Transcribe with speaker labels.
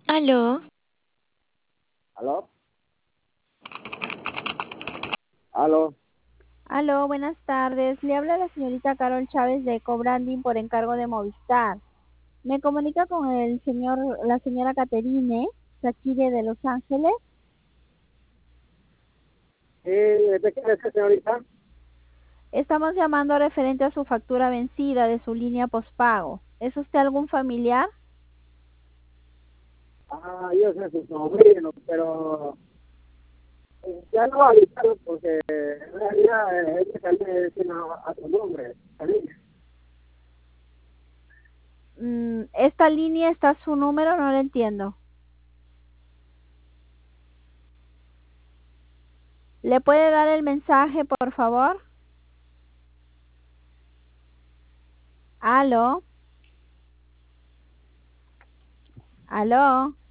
Speaker 1: Aló,
Speaker 2: ¿Aló? ¿Aló?
Speaker 3: Aló, buenas tardes. Le habla la señorita Carol Chávez de Cobranding por encargo de Movistar. Me comunica con la señora Caterine, Shakire de Los Ángeles.
Speaker 2: Sí, ¿de qué es, señorita?
Speaker 3: Estamos llamando referente a su factura vencida de su línea postpago. ¿Es usted algún familiar?
Speaker 2: Yo soy su sobrino, pero ya no avisaron porque en realidad es que también decir a su nombre, también.
Speaker 3: ¿Esta línea está su número? No lo entiendo. ¿Le puede dar el mensaje, por favor? Aló, aló.